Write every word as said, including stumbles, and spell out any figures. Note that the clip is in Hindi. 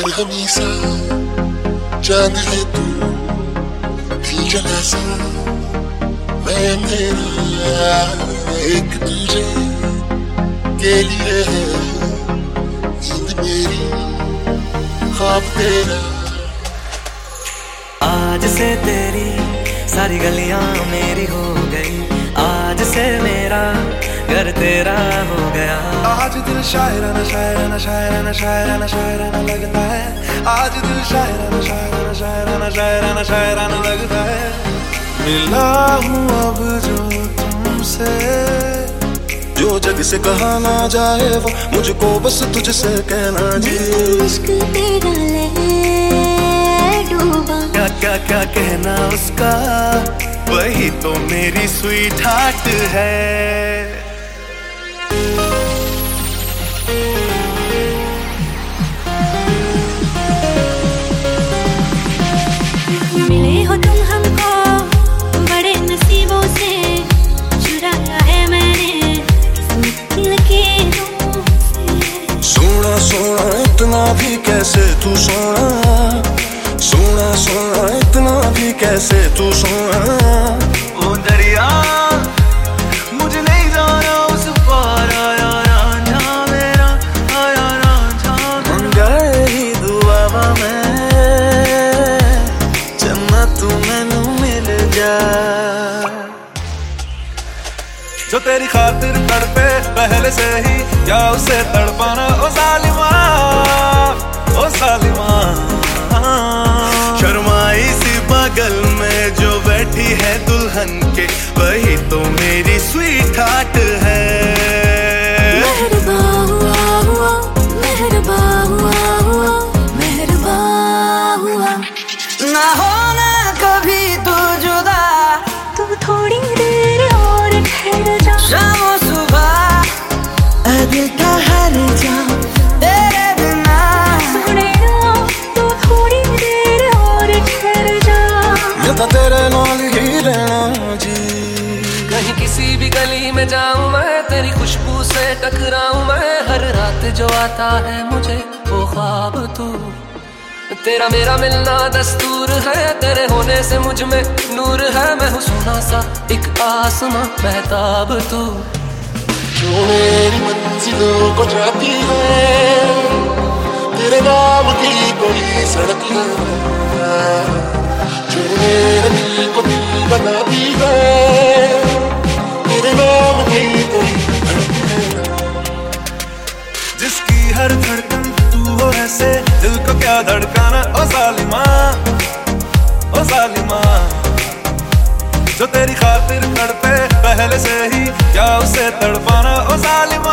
मरहमी सा चांद है तू भी जला सा मैं मेरा एक तुझे के लिए है नींद मेरी ख्वाब तेरा। आज से तेरी सारी गलियां मेरी हो गई, आज से मेरा घर तेरा हो गया। आज दिल शायराना शायराना शायराना शायराना शायराना लगता है, आज दिल शायराना शायराना शायराना शायराना शायराना लगता है। मिला हूँ अब जो तुमसे, जो जग से कहा ना जाए वो मुझको बस तुझसे कहना जी। इश्क तेरा ले डूबा, क्या क्या क्या कहना उसका, वही तो मेरी स्वीट हार्ट है। मिले हो तुम हमको बड़े नसीबों से, चुराया है मैंने दिल के से। सोना सोना इतना भी कैसे तू सोना, सोना सोना इतना भी कैसे तू सोना। ओ दरिया मुझे नहीं जाना उस पार, आया रांझा मेरा आया रांझा। मन गए ही दुआवा में जन्नत तू मैनू मिल जा। जो तेरी खातिर तड़पे पहले से ही, क्या उसे तड़पाना ओ जालिमा ओ जालिमा। शर्माई सी बगल में जो बैठी है दुल्हन के, वही तो मेरी स्वीट हार्ट है। मेहरबा हुआ हुआ मेहरबा हुआ हुआ मेहरबा हुआ, ना होना कभी तो जुदा, तू थोड़ी देर और ठहर जा। शाम सुबह दिल का हर जाम तेरे बिना। सुने ना तू थोड़ी देर और ठहर जा, मैं तो तेरे नाल ही रहना जी। कहीं किसी भी गली में जाऊं मैं, तेरी खुशबू से टकराऊं मैं। हर रात जो आता है मुझे वो ख्वाब तू, तेरा मेरा मिलना दस्तूर है। तेरे होने से मुझ में नूर है, मैं हूँ सोना सा एक आसमां महताब तू। जो मेरी मंजिलों को जाती है, तेरे नाम की कोई सड़क है जो मेरे दिल को दिल बनाती है, तेरे नाम की कोई सड़क है। जिसकी हर धड़कन तू हो ऐसे, दिल को क्या धड़काना ओ जालिमा ओ जालिमा। जो तेरी खातिर तड़पे पहले से ही, क्या उसे तड़पाना ओ जालिमा।